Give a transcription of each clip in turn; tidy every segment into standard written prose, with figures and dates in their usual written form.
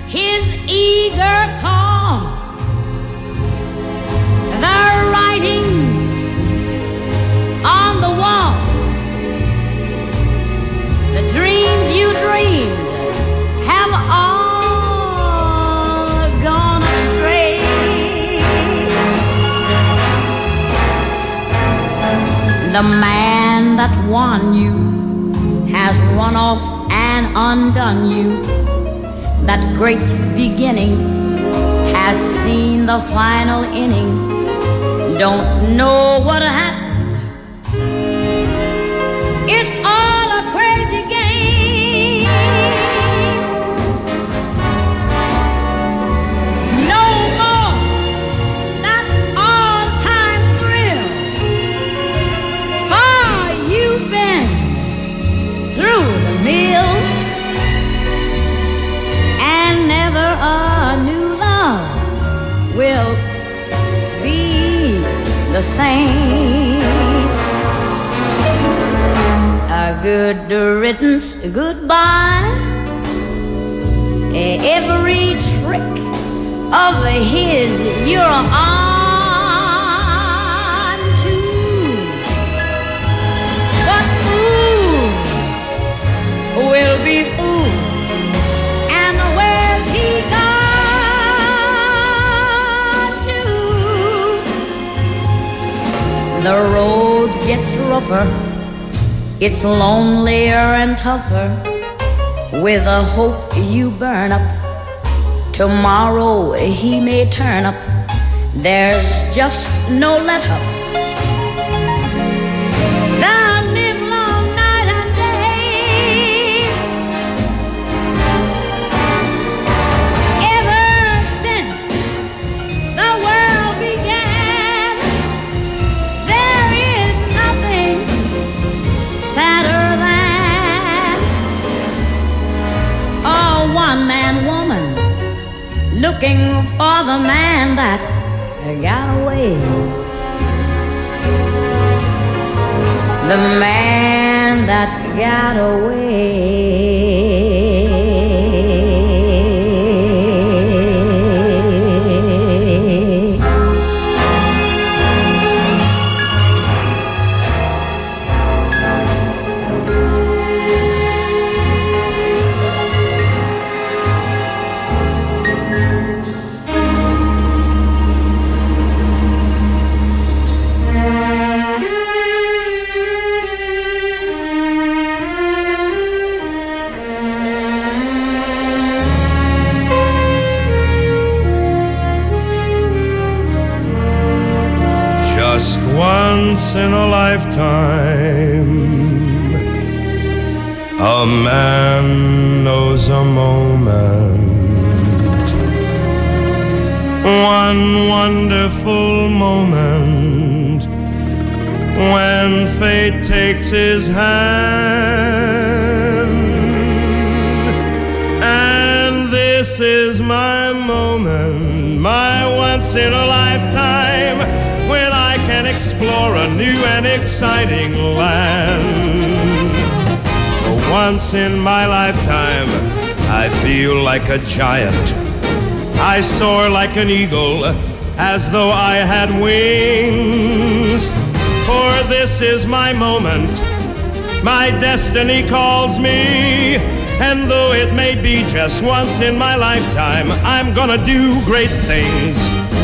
his eager call, the writings on the wall, the dreams you dreamed have all gone astray. The man that won you has run off and undone you. That great beginning has seen the final inning. Don't know what happened. It's all a crazy game. No more that all-time thrill. Far you've been through the mill, and never a new love will be the same. A good riddance, goodbye. Every trick of his you're on to. But fools will be fools, and where's he gone to? The road gets rougher, it's lonelier and tougher. With a hope you burn up, tomorrow he may turn up. There's just no let up. The live long night and day. Ever since the world began, there is nothing sadder than a one-man woman looking for the man that got away. The man that got away. Once in a lifetime, a man knows a moment, one wonderful moment, when fate takes his hand. And this is my moment, my once in a lifetime, when I can explore a new and exciting land. For once in my lifetime, I feel like a giant. I soar like an eagle, as though I had wings. For this is my moment, my destiny calls me. And though it may be just once in my lifetime, I'm gonna do great things.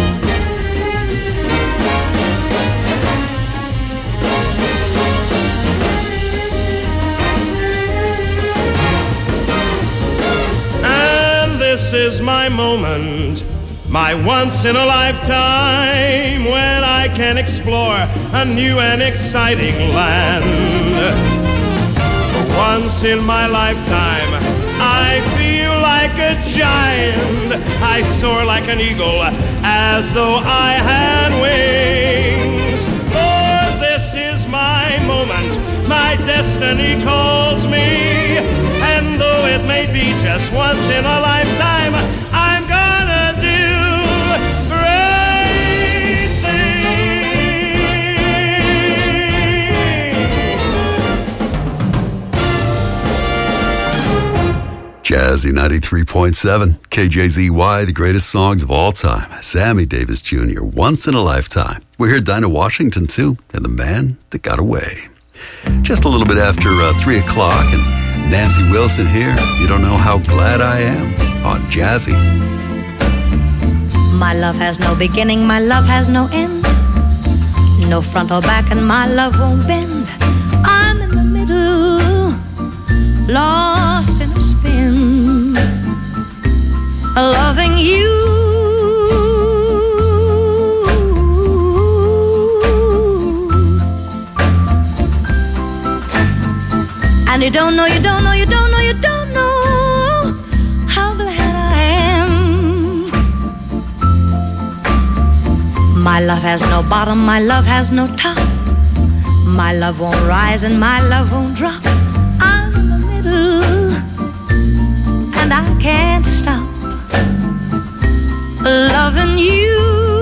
This is my moment, my once in a lifetime, when I can explore a new and exciting land. For once in my lifetime, I feel like a giant. I soar like an eagle, as though I had wings. For this is my moment, my destiny calls me. And though it may be just once in a lifetime, I'm gonna do great things. Jazz Josie 93.7, KJZY, the greatest songs of all time. Sammy Davis Jr., Once in a Lifetime. We heard Dinah Washington, too, and The Man That Got Away. Just a little bit after 3 o'clock, and Nancy Wilson here. You don't know how glad I am on Jazzy. My love has no beginning, my love has no end. No front or back, and my love won't bend. I'm in the middle, lost in a spin, loving you. And you don't know, you don't know, you don't know, you don't know how glad I am. My love has no bottom, my love has no top. My love won't rise and my love won't drop. I'm in the middle and I can't stop loving you.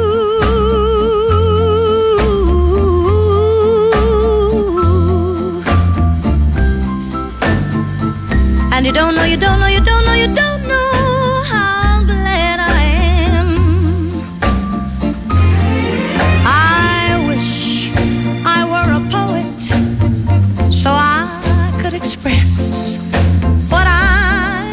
And you don't know, you don't know, you don't know, you don't know how glad I am. I wish I were a poet so I could express what I'd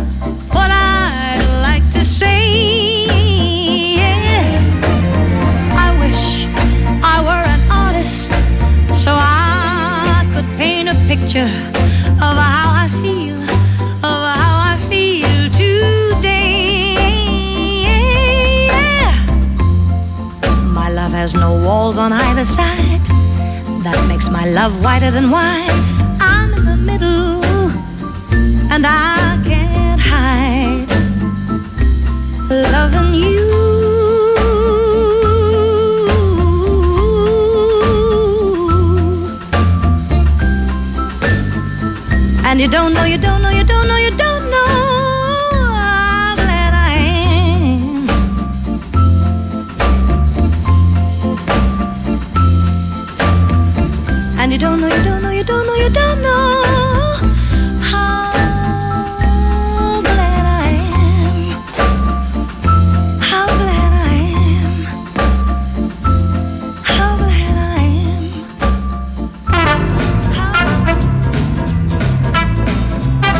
like to say. Yeah. I wish I were an artist so I could paint a picture of how I feel, of how I feel today. Yeah. My love has no walls on either side. That makes my love whiter than wine. I'm in the middle and I can't hide loving you. And you don't know, you don't know, you don't know, you don't know how glad I am. And you don't know, you don't know, you don't know, you don't know how glad I am. How glad I am. How glad I am.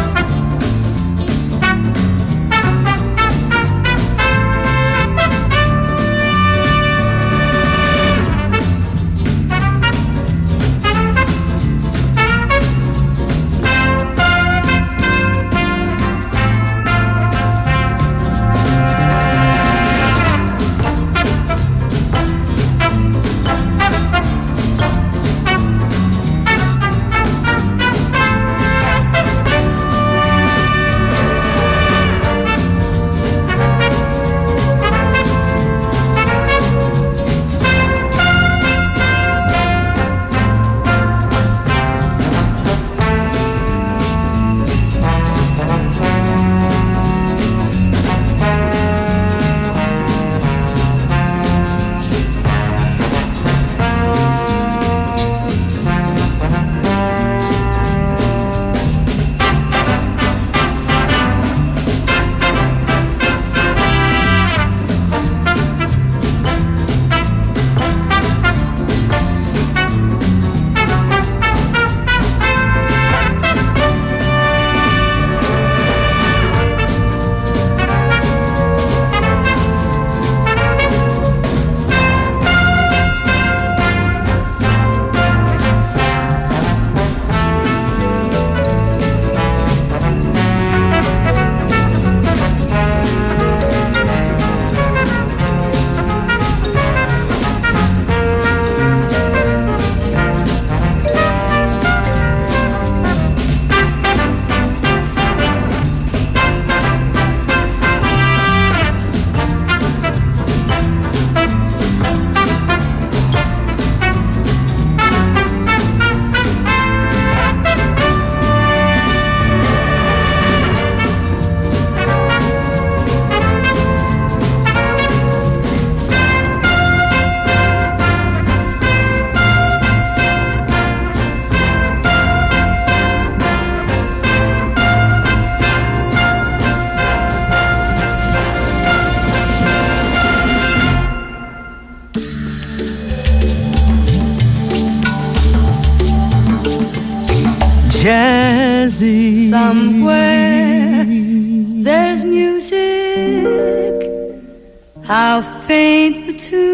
there's music, how faint the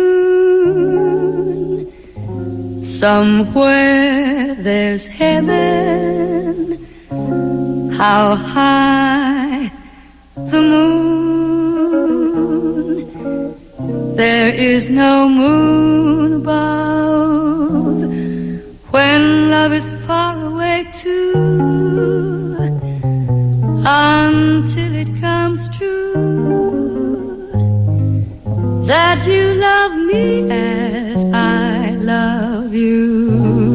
tune. Somewhere there's heaven, how high the moon. There is no moon above when love is far away too, until it comes true that you love me as I love you.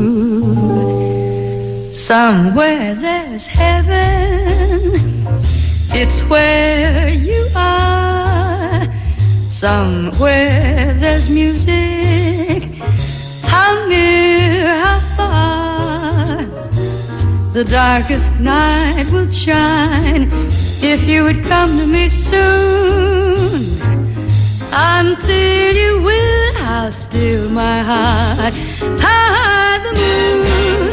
Somewhere there's heaven, it's where you are. Somewhere there's music, how near, how far. The darkest night will shine if you would come to me soon. Until you will, I'll still my heart, high the moon.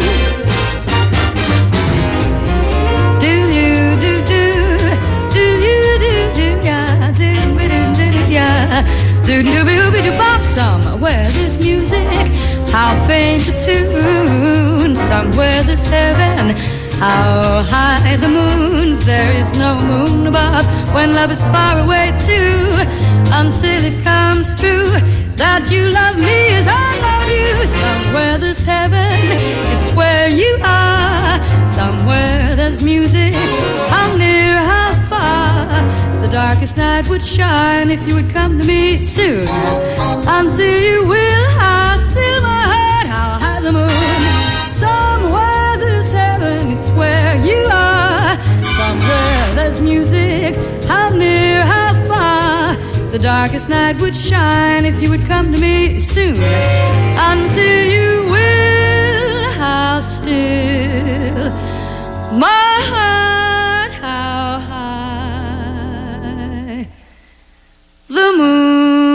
Do you do do do you do do ya do do do ya do do do do bop. Somewhere there's music, how faint the tune. Somewhere there's heaven, how high the moon. There is no moon above when love is far away too, until it comes true that you love me as I love you. Somewhere there's heaven, it's where you are. Somewhere there's music, how near, how far. The darkest night would shine if you would come to me soon. Until you will, I'll still my heart, how high the moon. Somewhere there's heaven, it's where you are. Somewhere there's music, how near, how far. The darkest night would shine if you would come to me soon. Until you will, I'll still my heart, how high the moon.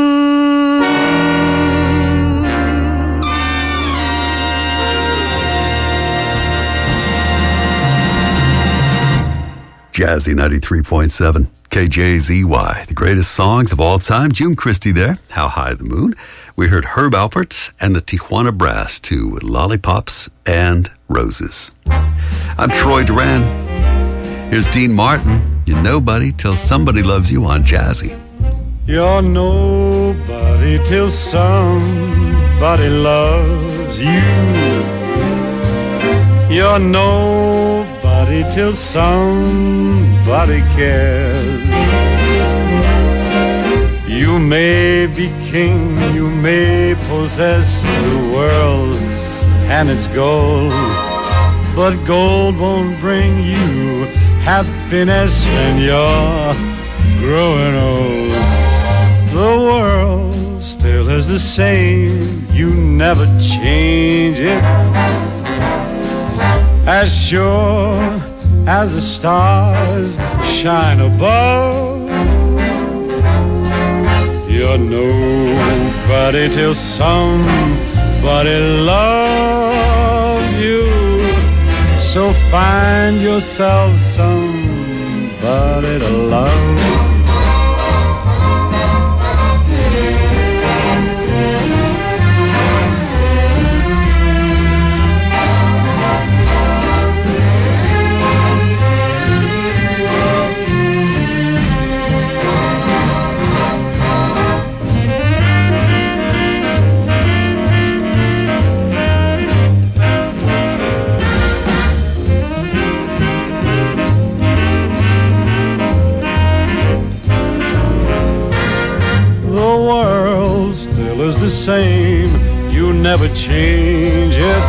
Jazzy 93.7, KJZY, the greatest songs of all time. June Christie there, How High the Moon. We heard Herb Alpert and the Tijuana Brass to Lollipops and Roses. I'm Troy Duran. Here's Dean Martin, You're Nobody Till Somebody Loves You on Jazzy. You're nobody till somebody loves you. You're nobody till somebody cares. You may be king, you may possess the world and its gold, but gold won't bring you happiness when you're growing old. The world still is the same, you never change it. As sure as the stars shine above, you're nobody till somebody loves you. So find yourself somebody to love. Is the same, you never change it.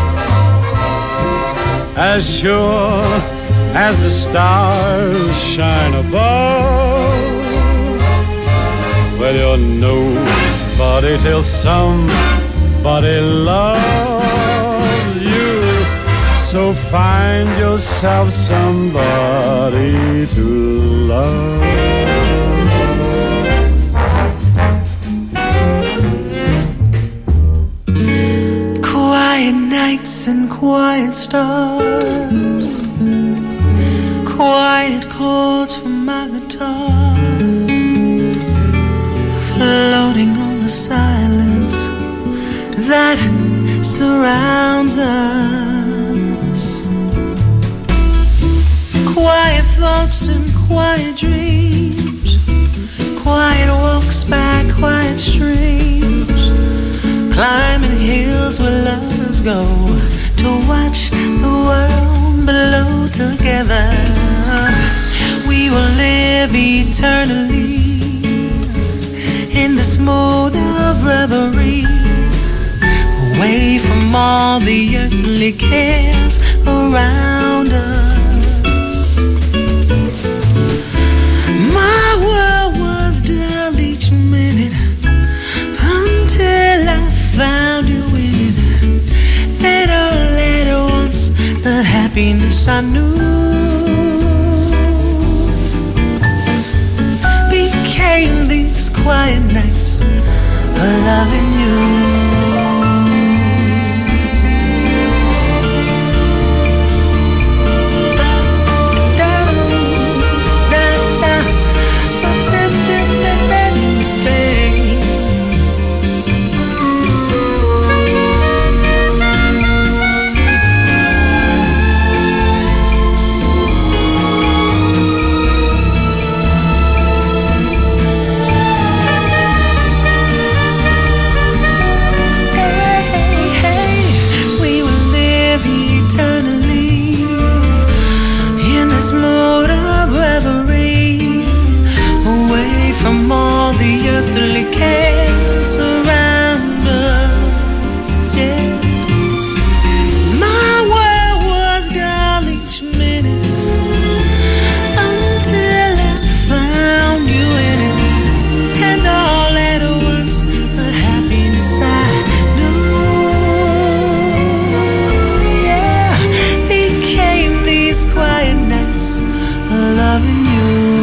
As sure as the stars shine above, well, you're nobody till somebody loves you. So find yourself somebody to love. Quiet nights and quiet stars, quiet chords from my guitar. guitar, floating on the silence that surrounds us. Quiet thoughts and quiet dreams, quiet walks by quiet streams, climbing hills where lovers go to watch the world below together. We will live eternally in this mood of reverie, away from all the earthly cares around us. My world was dull each minute until I found you in it. And all at once the happiness I knew became these quiet nights of loving you. From all the earthly cares around us, yeah. My world was dull each minute until I found you in it. And all at once the happiness I knew, yeah, became these quiet nights of loving you.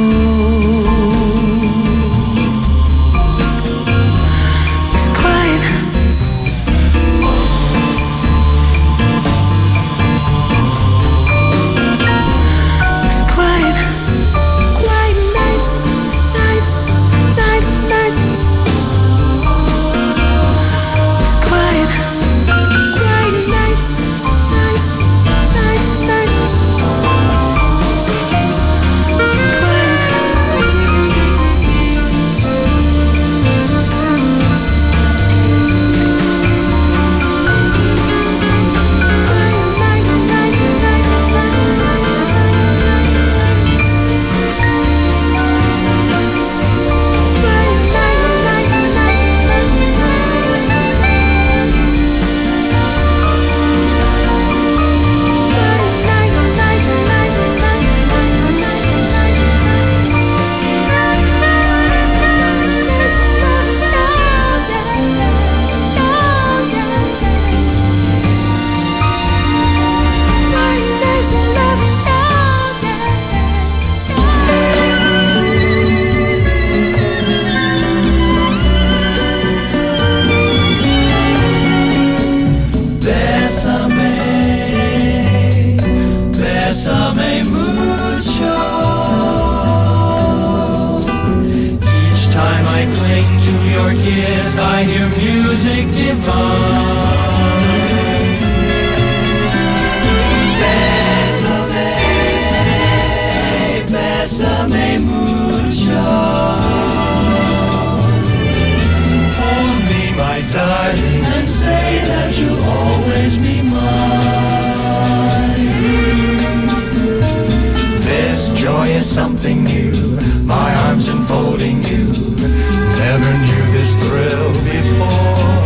Something new, my arms enfolding you. Never knew this thrill before.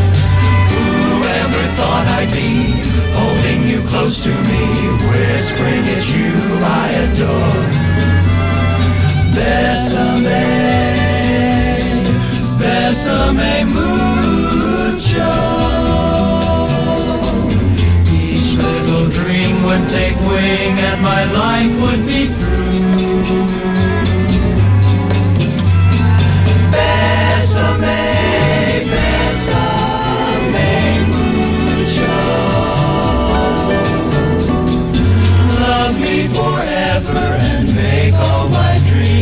Whoever thought I'd be holding you close to me, whispering it's you I adore. Bésame, bésame mucho. Each little dream would take wing and my life would be through. Bésame, bésame mucho. Love me forever and make all my dreams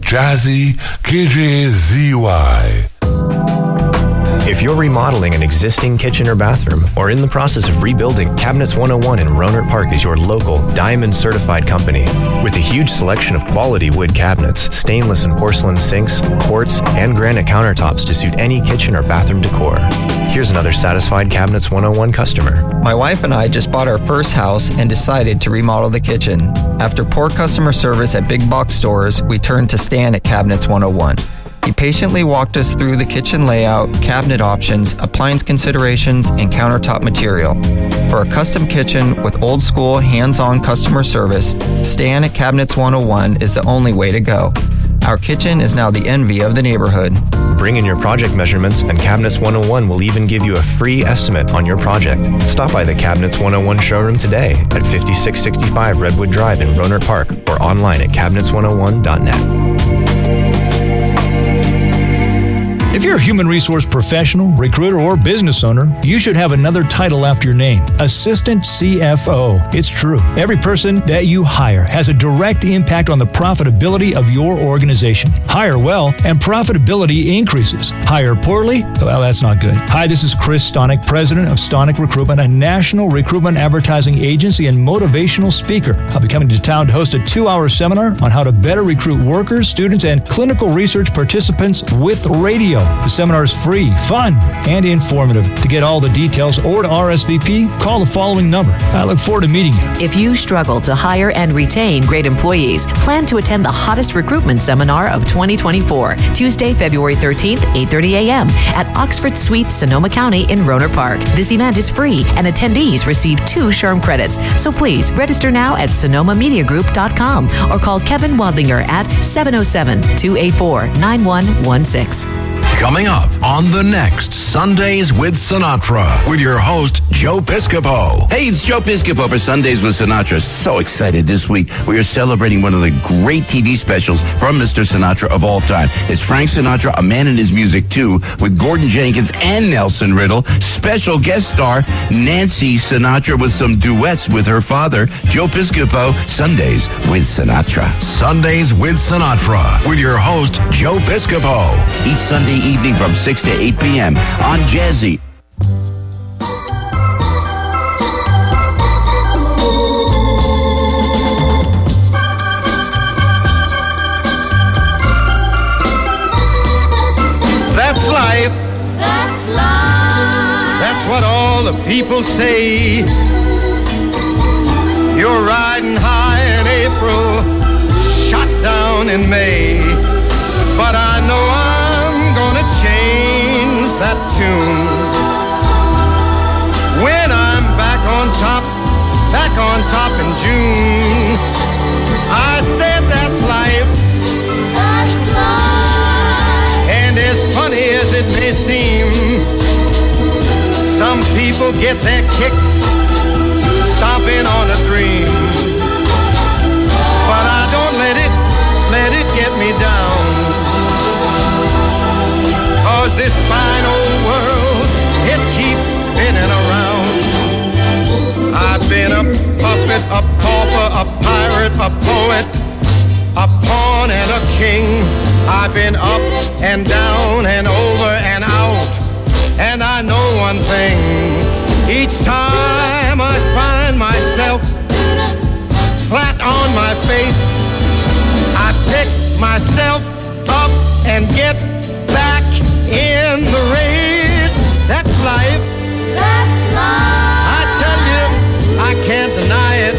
Jazzy KJZY. If you're remodeling an existing kitchen or bathroom or in the process of rebuilding, Cabinets 101 in Rohnert Park is your local Diamond certified company. With a huge selection of quality wood cabinets, stainless and porcelain sinks, quartz, and granite countertops to suit any kitchen or bathroom decor. Here's another satisfied Cabinets 101 customer. My wife and I just bought our first house and decided to remodel the kitchen. After poor customer service at big box stores, we turned to Stan at Cabinets 101. He patiently walked us through the kitchen layout, cabinet options, appliance considerations, and countertop material. For a custom kitchen with old school, hands-on customer service, Stan at Cabinets 101 is the only way to go. Our kitchen is now the envy of the neighborhood. Bring in your project measurements and Cabinets 101 will even give you a free estimate on your project. Stop by the Cabinets 101 showroom today at 5665 Redwood Drive in Rohnert Park or online at cabinets101.net. If you're a human resource professional, recruiter, or business owner, you should have another title after your name, Assistant CFO. It's true. Every person that you hire has a direct impact on the profitability of your organization. Hire well, and profitability increases. Hire poorly? Well, that's not good. Hi, this is Chris Stonick, president of Stonick Recruitment, a national recruitment advertising agency and motivational speaker. I'll be coming to town to host a 2-hour seminar on how to better recruit workers, students, and clinical research participants with radio. The seminar is free, fun, and informative. To get all the details or to RSVP, call the following number. I look forward to meeting you. If you struggle to hire and retain great employees, plan to attend the hottest recruitment seminar of 2024, Tuesday, February 13th, 8:30 a.m. at Oxford Suites, Sonoma County in Rohnert Park. This event is free, and attendees receive 2 SHRM credits. So please register now at sonomamediagroup.com or call Kevin Wadlinger at 707-284-9116. Coming up on the next Sundays with Sinatra with your host, Joe Piscopo. Hey, it's Joe Piscopo for Sundays with Sinatra. So excited this week. We are celebrating one of the great TV specials from Mr. Sinatra of all time. It's Frank Sinatra, A Man and His Music 2, with Gordon Jenkins and Nelson Riddle. Special guest star, Nancy Sinatra, with some duets with her father, Joe Piscopo. Sundays with Sinatra. Sundays with Sinatra with your host, Joe Piscopo. Each Sunday evening from 6 to 8 p.m. on Jazzy. That's life. That's life. That's what all the people say. You're riding high in April, shot down in May. But I know I'm gonna change that tune when I'm back on top in June. I said that's life. That's life. And as funny as it may seem, some people get their kicks stomping on a dream. But I don't let it get me down. 'Cause this fine old world, it keeps spinning around. I've been a puppet, a pauper, a pirate, a poet, a pawn and a king. I've been up and down and over and out. And I know one thing, each time I find myself flat on my face, I pick myself up and get back in the race. That's life. That's life. I tell you, I can't deny it.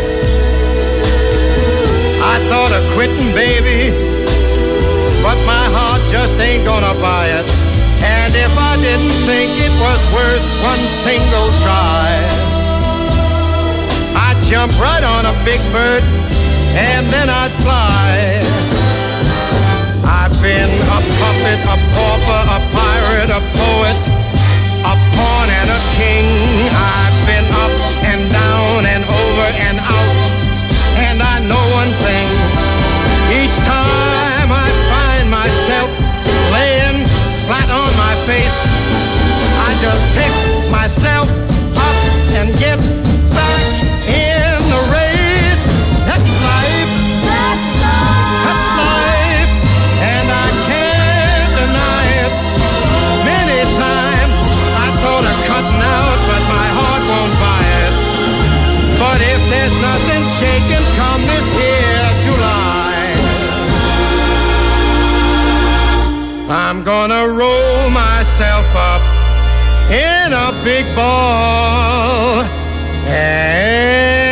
I thought of quitting, baby, but my heart just ain't gonna buy it. And if I didn't think it was worth one single try, I'd jump right on a big bird and then I'd fly. I've been a puppet, a pauper, a pirate, a poet, a pawn and a king. I've been up and down and over and out. And I know one thing, each time I find myself laying flat on my face, I just pick myself up and get back in the race. That's life. That's life. That's life. I'm gonna roll myself up in a big ball and